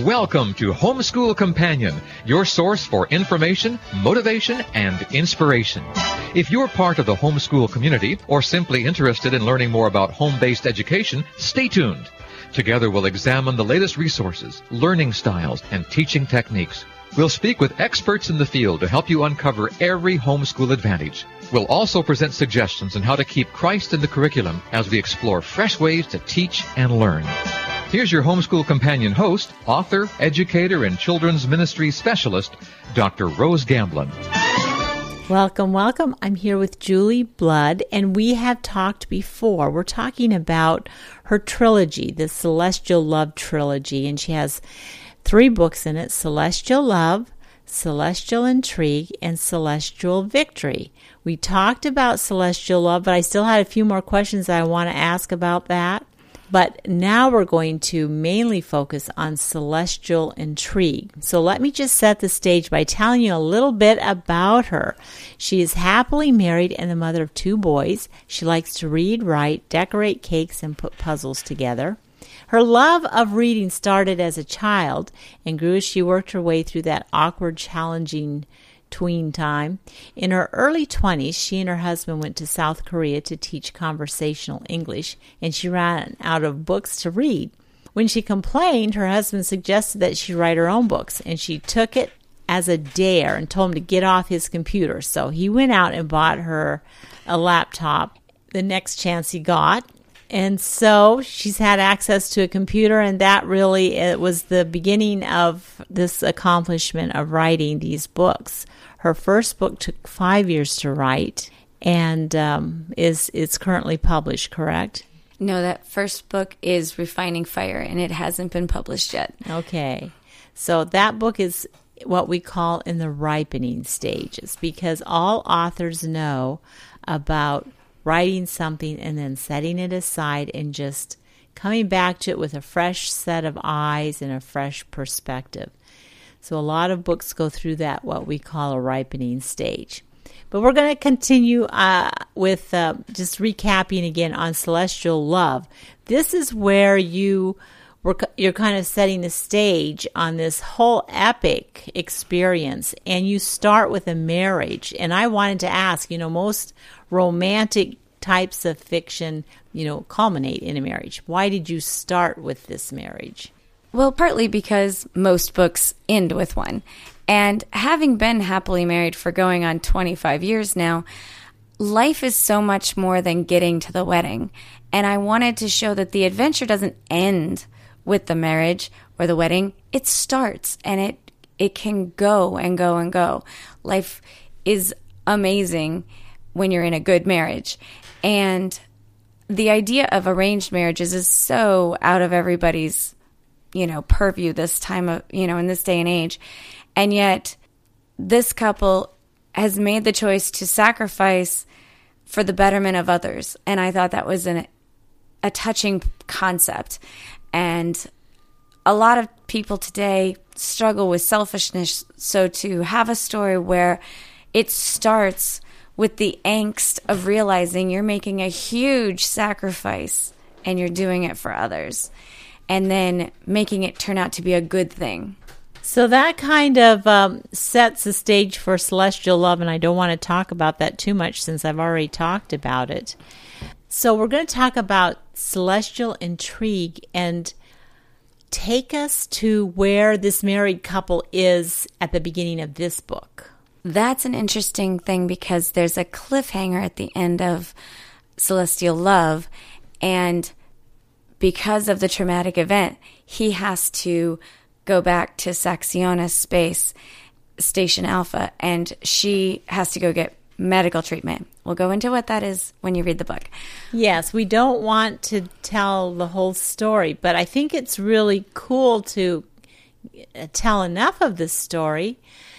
Welcome to Homeschool Companion, your source for information, motivation, and inspiration. If you're part of the homeschool community or simply interested in learning more about home-based education, stay tuned. Together we'll examine the latest resources, learning styles, and teaching techniques. We'll speak with experts in the field to help you uncover every homeschool advantage. We'll also present suggestions on how to keep Christ in the curriculum as we explore fresh ways to teach and learn. Here's your Homeschool Companion host, author, educator, and children's ministry specialist, Dr. Rose Gamblin. Welcome, welcome. I'm here with Julie Blood, and we have talked before. We're talking about her trilogy, the Celestial Love Trilogy, and she has 3 books in it: Celestial Love, Celestial Intrigue, and Celestial Victory. We talked about Celestial Love, but I still had a few more questions that I want to ask about that. But now we're going to mainly focus on Celestial Intrigue. So let me just set the stage by telling you a little bit about her. She is happily married and the mother of 2 boys. She likes to read, write, decorate cakes, and put puzzles together. Her love of reading started as a child and grew as she worked her way through that awkward, challenging tween time. In her early 20s, she and her husband went to South Korea to teach conversational English, and she ran out of books to read. When she complained, her husband suggested that she write her own books, and she took it as a dare and told him to get off his computer. So he went out and bought her a laptop the next chance he got. And so she's had access to a computer, and that really it was the beginning of this accomplishment of writing these books. Her first book took 5 years to write, and it's currently published, correct? No, that first book is Refining Fire, and it hasn't been published yet. Okay. So that book is what we call in the ripening stages, because all authors know about writing something and then setting it aside and just coming back to it with a fresh set of eyes and a fresh perspective. So a lot of books go through that, what we call a ripening stage. But we're going to continue with just recapping again on Celestial Love. This is where you're kind of setting the stage on this whole epic experience, and you start with a marriage. And I wanted to ask, most romantic types of fiction, culminate in a marriage. Why did you start with this marriage? Well, partly because most books end with one. And having been happily married for going on 25 years now, life is so much more than getting to the wedding. And I wanted to show that the adventure doesn't end with the marriage or the wedding. It starts, and it can go and go and go. Life is amazing when you're in a good marriage. And the idea of arranged marriages is so out of everybody's purview this time of, in this day and age. And yet this couple has made the choice to sacrifice for the betterment of others. And I thought that was a touching concept. And a lot of people today struggle with selfishness. So to have a story where it starts with the angst of realizing you're making a huge sacrifice and you're doing it for others, and then making it turn out to be a good thing. So that kind of sets the stage for Celestial Love, and I don't want to talk about that too much since I've already talked about it. So we're going to talk about Celestial Intrigue and take us to where this married couple is at the beginning of this book. That's an interesting thing because there's a cliffhanger at the end of Celestial Love, and because of the traumatic event, he has to go back to Saxionis space, Station Alpha, and she has to go get medical treatment. We'll go into what that is when you read the book. Yes, we don't want to tell the whole story, but I think it's really cool to tell enough of the story.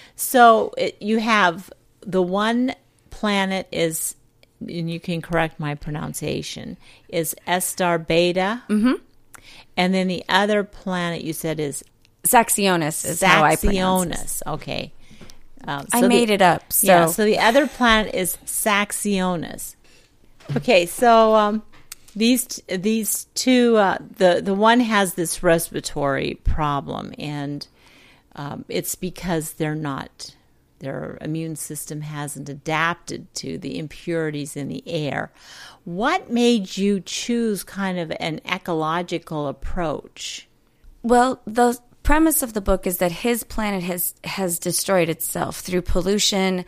So you have the one planet is, and you can correct my pronunciation, is Star Beta. Mm-hmm. And then the other planet you said is Saxionis is how I pronounce it. Okay. I made it up. So. Yeah, so the other planet is Saxionis. Okay, so These two, the one has this respiratory problem, and it's because their immune system hasn't adapted to the impurities in the air. What made you choose kind of an ecological approach? Well, the premise of the book is that his planet has destroyed itself through pollution,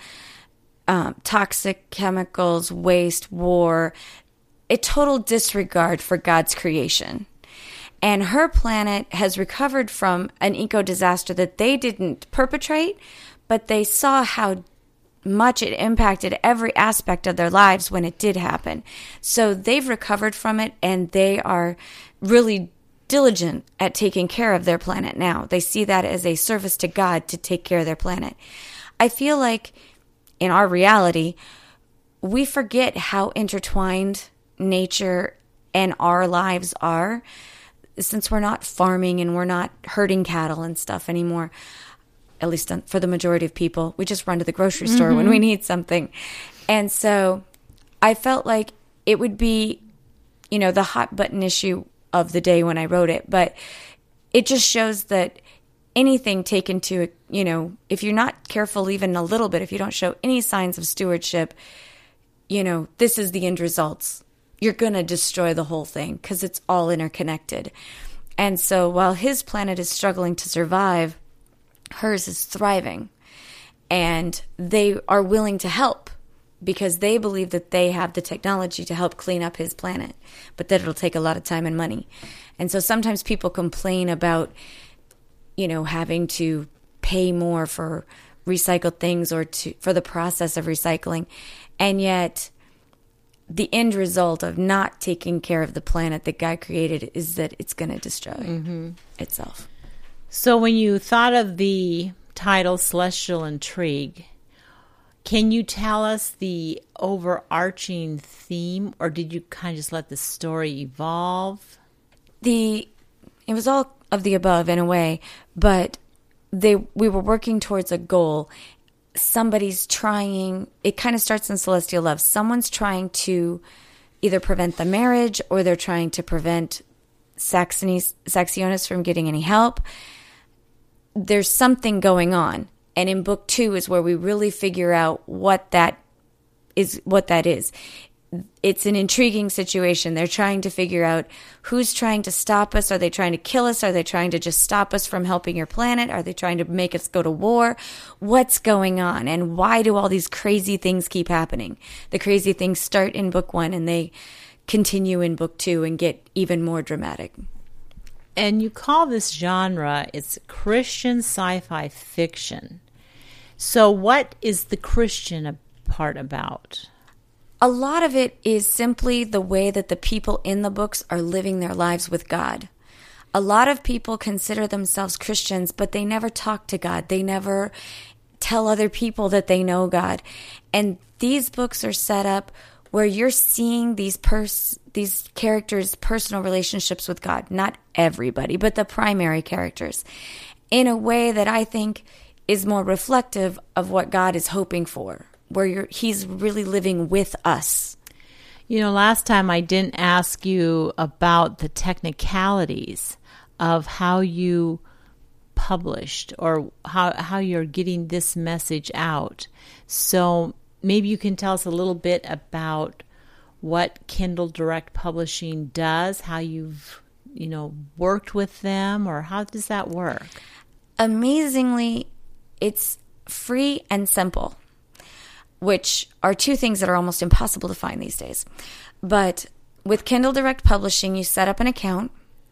toxic chemicals, waste, war, a total disregard for God's creation. And her planet has recovered from an eco-disaster that they didn't perpetrate, but they saw how much it impacted every aspect of their lives when it did happen. So they've recovered from it, and they are really diligent at taking care of their planet now. They see that as a service to God to take care of their planet. I feel like in our reality, we forget how intertwined nature and our lives are, since we're not farming and we're not herding cattle and stuff anymore, at least for the majority of people. We just run to the grocery store when we need something. And so I felt like it would be, the hot button issue of the day when I wrote it, but it just shows that anything taken to, if you're not careful even a little bit, if you don't show any signs of stewardship, this is the end results. You're going to destroy the whole thing because it's all interconnected. And so while his planet is struggling to survive, hers is thriving. And they are willing to help because they believe that they have the technology to help clean up his planet, but that it'll take a lot of time and money. And so sometimes people complain about, having to pay more for recycled things or for the process of recycling. And yet the end result of not taking care of the planet that God created is that it's going to destroy itself. So when you thought of the title Celestial Intrigue, can you tell us the overarching theme, or did you kind of just let the story evolve? It was all of the above in a way, but we were working towards a goal. Somebody's trying, it kind of starts in Celestial Love. Someone's trying to either prevent the marriage, or they're trying to prevent Saxionis from getting any help. There's something going on. And in book 2 is where we really figure out what that is. It's an intriguing situation. They're trying to figure out who's trying to stop us. Are they trying to kill us? Are they trying to just stop us from helping your planet? Are they trying to make us go to war? What's going on? And why do all these crazy things keep happening? The crazy things start in book 1 and they continue in book 2 and get even more dramatic. And you call this genre, it's Christian sci-fi fiction. So what is the Christian part about? A lot of it is simply the way that the people in the books are living their lives with God. A lot of people consider themselves Christians, but they never talk to God. They never tell other people that they know God. And these books are set up where you're seeing these characters' personal relationships with God. Not everybody, but the primary characters. In a way that I think is more reflective of what God is hoping for, where he's really living with us. Last time I didn't ask you about the technicalities of how you published or how you're getting this message out. So maybe you can tell us a little bit about what Kindle Direct Publishing does, how you've, worked with them, or how does that work? Amazingly, it's free and simple, which are two things that are almost impossible to find these days. But with Kindle Direct Publishing, you set up an account.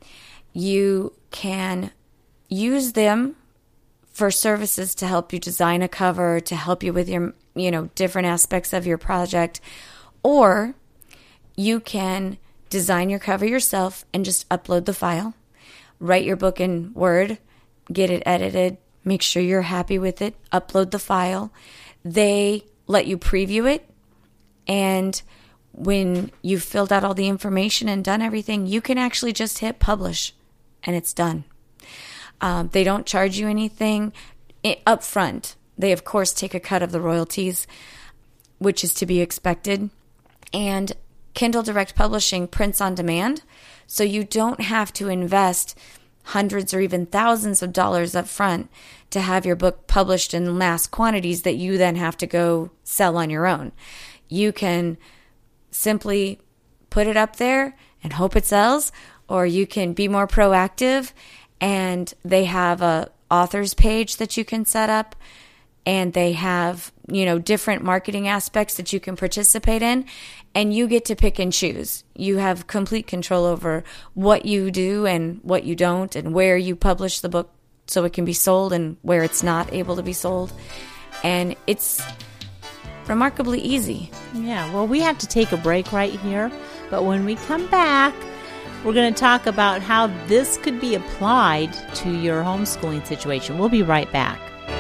You can use them for services to help you design a cover, to help you with your, different aspects of your project. Or you can design your cover yourself and just upload the file, write your book in Word, get it edited, make sure you're happy with it, upload the file. They let you preview it, and when you've filled out all the information and done everything, you can actually just hit publish, and it's done. They don't charge you anything up front. They, of course, take a cut of the royalties, which is to be expected. And Kindle Direct Publishing prints on demand, so you don't have to invest hundreds or even thousands of dollars up front to have your book published in mass quantities that you then have to go sell on your own. You can simply put it up there and hope it sells, or you can be more proactive, and they have a author's page that you can set up, and they have, different marketing aspects that you can participate in, and you get to pick and choose. You have complete control over what you do and what you don't, and where you publish the book so it can be sold and where it's not able to be sold. And it's remarkably easy. Yeah, well, we have to take a break right here, but when we come back, we're going to talk about how this could be applied to your homeschooling situation. We'll be right back.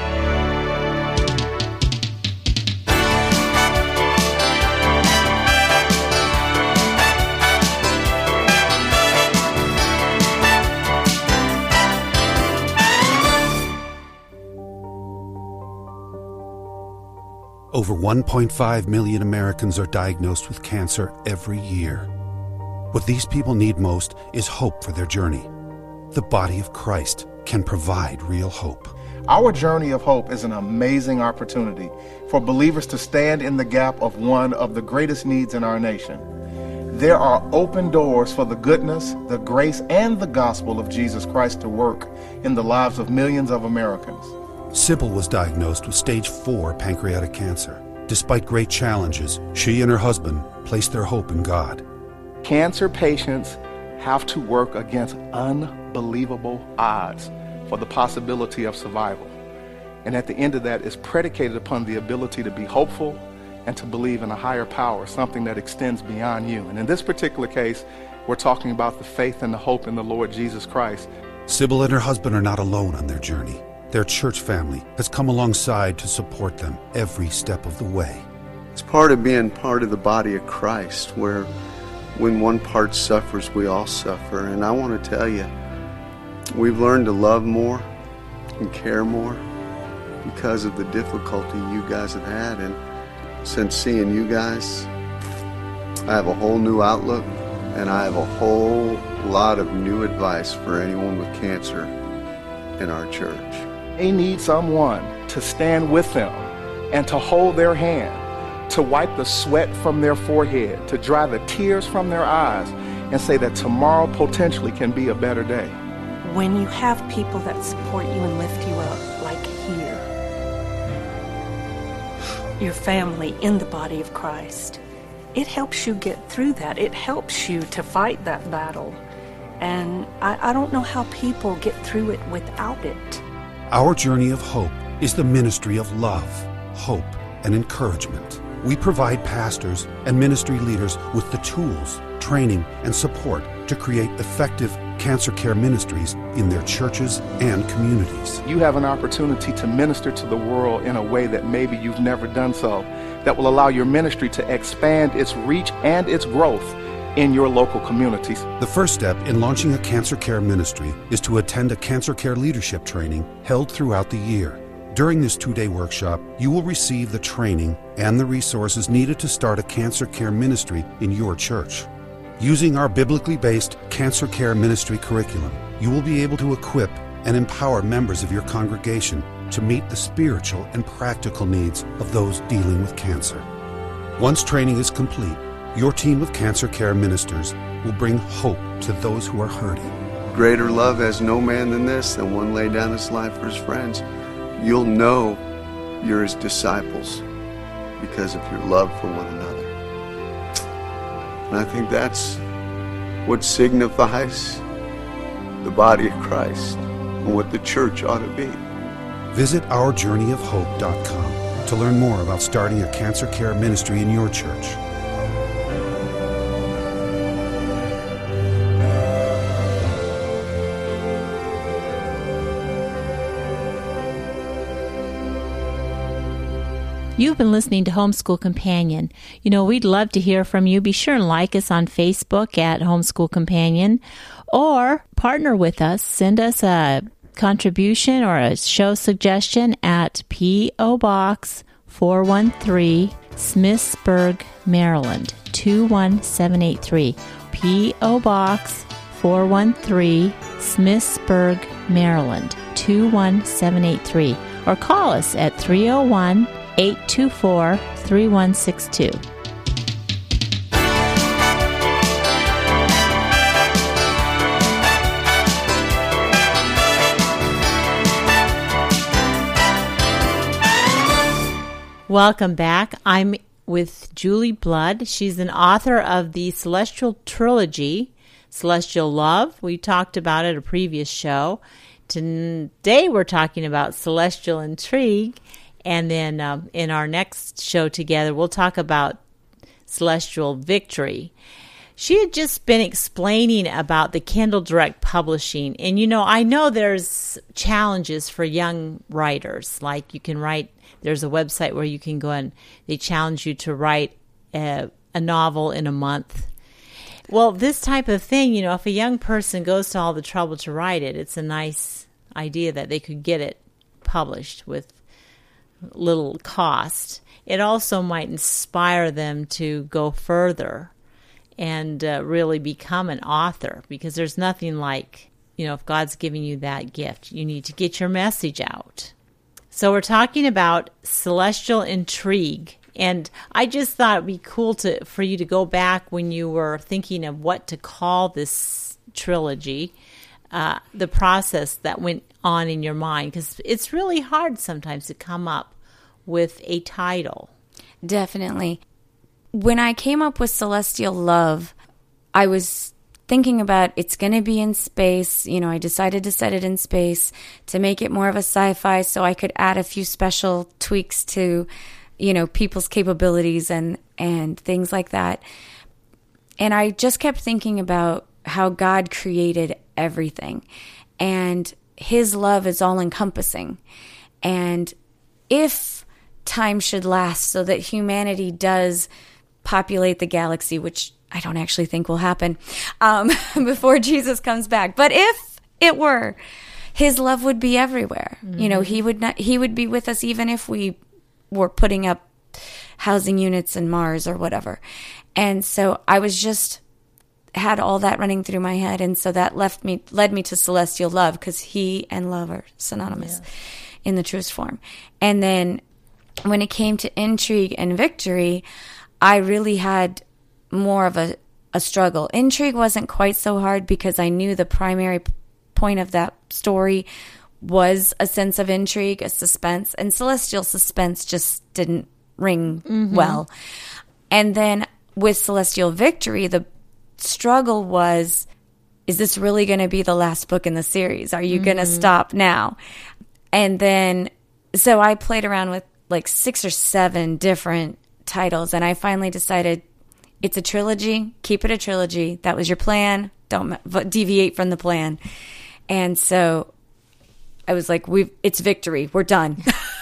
Over 1.5 million Americans are diagnosed with cancer every year. What these people need most is hope for their journey. The body of Christ can provide real hope. Our Journey of Hope is an amazing opportunity for believers to stand in the gap of one of the greatest needs in our nation. There are open doors for the goodness, the grace, and the gospel of Jesus Christ to work in the lives of millions of Americans. Sybil was diagnosed with stage 4 pancreatic cancer. Despite great challenges, she and her husband placed their hope in God. Cancer patients have to work against unbelievable odds for the possibility of survival. And at the end of that is predicated upon the ability to be hopeful and to believe in a higher power, something that extends beyond you. And in this particular case, we're talking about the faith and the hope in the Lord Jesus Christ. Sybil and her husband are not alone on their journey. Their church family has come alongside to support them every step of the way. It's part of being part of the body of Christ, where when one part suffers, we all suffer. And I want to tell you, we've learned to love more and care more because of the difficulty you guys have had. And since seeing you guys, I have a whole new outlook, and I have a whole lot of new advice for anyone with cancer in our church. They need someone to stand with them and to hold their hand, to wipe the sweat from their forehead, to dry the tears from their eyes, and say that tomorrow potentially can be a better day. When you have people that support you and lift you up, like here, your family in the body of Christ, it helps you get through that. It helps you to fight that battle. And I don't know how people get through it without it. Our Journey of Hope is the ministry of love, hope, and encouragement. We provide pastors and ministry leaders with the tools, training, and support to create effective cancer care ministries in their churches and communities. You have an opportunity to minister to the world in a way that maybe you've never done so, that will allow your ministry to expand its reach and its growth in your local communities. The first step in launching a cancer care ministry is to attend a cancer care leadership training held throughout the year. During this 2-day workshop, you will receive the training and the resources needed to start a cancer care ministry in your church. Using our biblically based cancer care ministry curriculum, you will be able to equip and empower members of your congregation to meet the spiritual and practical needs of those dealing with cancer. Once training is complete, your team of cancer care ministers will bring hope to those who are hurting. Greater love has no man than this, than one lay down his life for his friends. You'll know you're his disciples because of your love for one another. And I think that's what signifies the body of Christ and what the church ought to be. Visit ourjourneyofhope.com to learn more about starting a cancer care ministry in your church. You've been listening to Homeschool Companion. You know, we'd love to hear from you. Be sure and like us on Facebook at Homeschool Companion, or partner with us. Send us a contribution or a show suggestion at P.O. Box 413, Smithsburg, Maryland, 21783. P.O. Box 413, Smithsburg, Maryland, 21783. Or call us at 301-824-3162. Welcome back. I'm with Julie Blood. She's an author of the Celestial Trilogy, Celestial Love. We talked about it at a previous show. Today we're talking about Celestial Intrigue. And then in our next show together, we'll talk about Celestial Victory. She had just been explaining about the Kindle Direct Publishing. And, I know there's challenges for young writers. Like you can write, there's a website where you can go and they challenge you to write a novel in a month. Well, this type of thing, if a young person goes to all the trouble to write it, it's a nice idea that they could get it published with little cost. It also might inspire them to go further and really become an author, because there's nothing like, if God's giving you that gift, you need to get your message out. So we're talking about Celestial Intrigue, and I just thought it'd be cool for you to go back when you were thinking of what to call this trilogy, the process that went on in your mind, because it's really hard sometimes to come up with a title. Definitely. When I came up with Celestial Love, I was thinking about it's going to be in space. I decided to set it in space to make it more of a sci-fi so I could add a few special tweaks to, people's capabilities and things like that. And I just kept thinking about how God created everything. And His love is all-encompassing. And if time should last so that humanity does populate the galaxy, which I don't actually think will happen before Jesus comes back. But if it were, His love would be everywhere. Mm-hmm. He would be with us even if we were putting up housing units in Mars or whatever. And so I had all that running through my head. And so that led me to Celestial Love, because He and love are synonymous in the truest form. And then when it came to Intrigue and Victory, I really had more of a struggle. Intrigue wasn't quite so hard because I knew the primary point of that story was a sense of intrigue, a suspense, and Celestial Suspense just didn't ring well. And then with Celestial Victory, the struggle was, is this really going to be the last book in the series? Are you going to stop now? And then, so I played around with like 6 or 7 different titles, and I finally decided it's a trilogy. Keep it a trilogy. That was your plan. Don't deviate from the plan. And so I was like, it's Victory. We're done.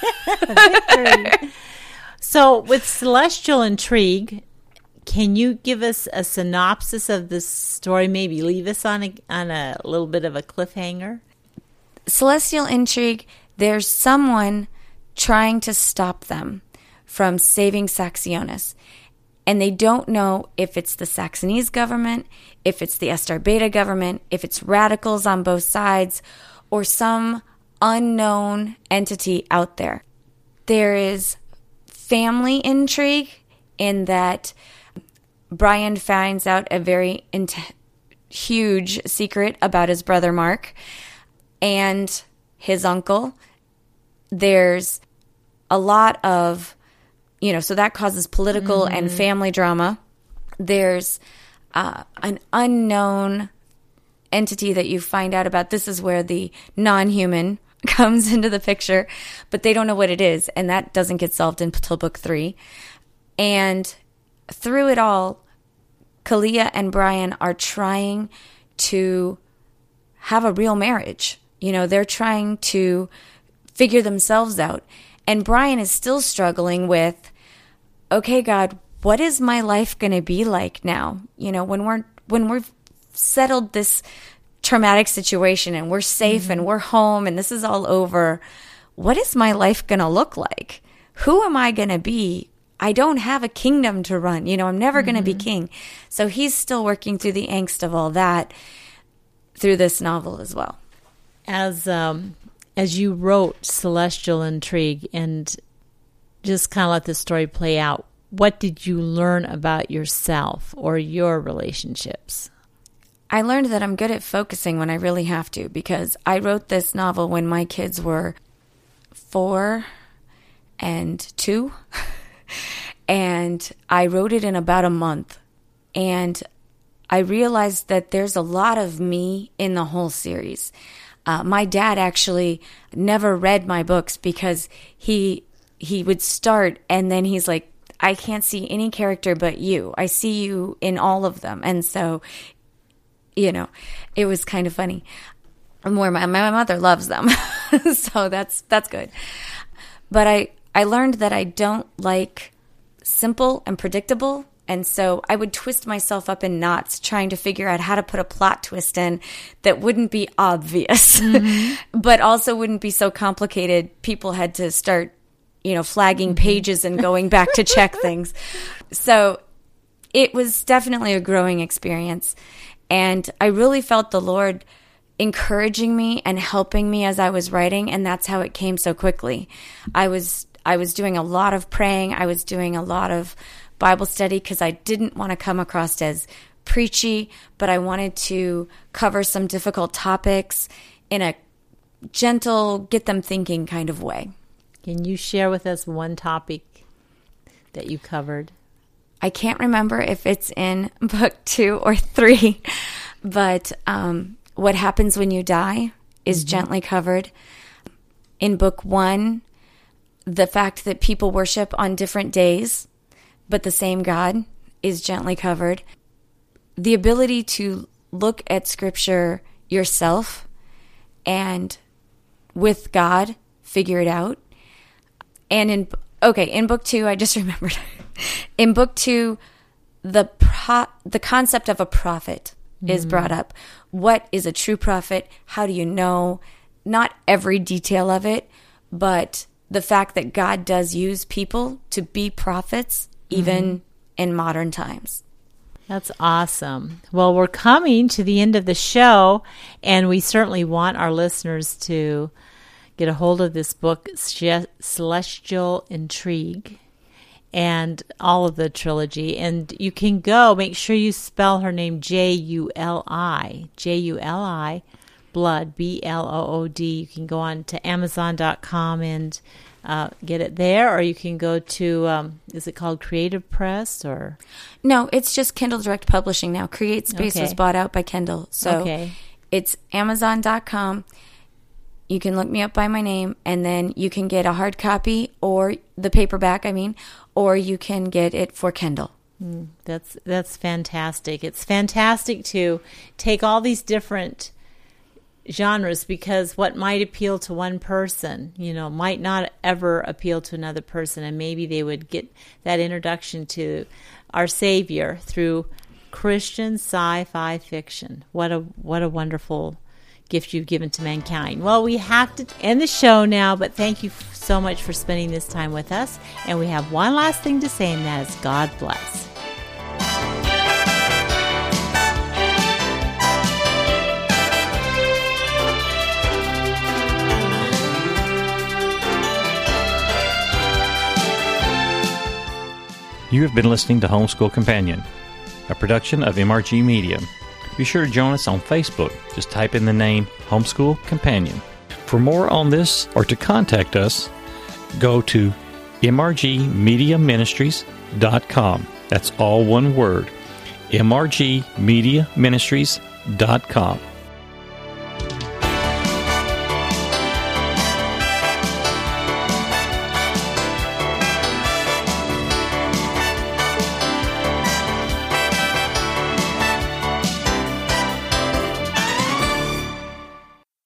Victory. So with Celestial Intrigue, can you give us a synopsis of this story? Maybe leave us on a little bit of a cliffhanger. Celestial Intrigue, there's someone trying to stop them from saving Saxionis. And they don't know if it's the Saxonese government, if it's the Estar Beta government, if it's radicals on both sides, or some unknown entity out there. There is family intrigue in that Brian finds out a very huge secret about his brother Mark and his uncle. There's a lot of, so that causes political and family drama. There's an unknown entity that you find out about. This is where the non-human comes into the picture, but they don't know what it is, and that doesn't get solved until book 3. And through it all, Kalia and Brian are trying to have a real marriage. They're trying to figure themselves out. And Brian is still struggling with, okay, God, what is my life going to be like now? When we've settled this traumatic situation and we're safe and we're home and this is all over, what is my life going to look like? Who am I going to be I don't have a kingdom to run. I'm never going to be king. So he's still working through the angst of all that through this novel as well. As you wrote Celestial Intrigue and just kind of let the story play out, what did you learn about yourself or your relationships? I learned that I'm good at focusing when I really have to, because I wrote this novel when my kids were 4 and 2. And I wrote it in about a month. And I realized that there's a lot of me in the whole series. My dad actually never read my books because he would start and then he's like, I can't see any character but you. I see you in all of them. And so, it was kind of funny. My mother loves them. So that's good. But I learned that I don't like simple and predictable. And so I would twist myself up in knots trying to figure out how to put a plot twist in that wouldn't be obvious, but also wouldn't be so complicated. People had to start, flagging pages and going back to check things. So it was definitely a growing experience. And I really felt the Lord encouraging me and helping me as I was writing. And that's how it came so quickly. I was doing a lot of praying. I was doing a lot of Bible study because I didn't want to come across as preachy, but I wanted to cover some difficult topics in a gentle, get them thinking kind of way. Can you share with us one topic that you covered? I can't remember if it's in book 2 or 3, but what happens when you die is gently covered. In book 1, the fact that people worship on different days, but the same God, is gently covered. The ability to look at Scripture yourself and with God figure it out. And in book 2, I just remembered. In book 2, the concept of a prophet is brought up. What is a true prophet? How do you know? Not every detail of it, but the fact that God does use people to be prophets, even in modern times. That's awesome. Well, we're coming to the end of the show, and we certainly want our listeners to get a hold of this book, Celestial Intrigue, and all of the trilogy. And you can go, make sure you spell her name Juli, Blood, Blood. You can go on to Amazon.com and get it there, or you can go to, is it called Creative Press or? No, it's just Kindle Direct Publishing now. Create Space was bought out by Kindle. So it's Amazon.com. You can look me up by my name, and then you can get a hard copy or the paperback, or you can get it for Kindle. That's fantastic. It's fantastic to take all these different genres, because what might appeal to one person, might not ever appeal to another person, and maybe they would get that introduction to our Savior through Christian sci-fi fiction. What a wonderful gift you've given to mankind. Well, we have to end the show now, but thank you so much for spending this time with us. And we have one last thing to say, and that is God bless. You have been listening to Homeschool Companion, a production of MRG Media. Be sure to join us on Facebook. Just type in the name Homeschool Companion. For more on this or to contact us, go to mrgmediaministries.com. That's all one word, mrgmediaministries.com.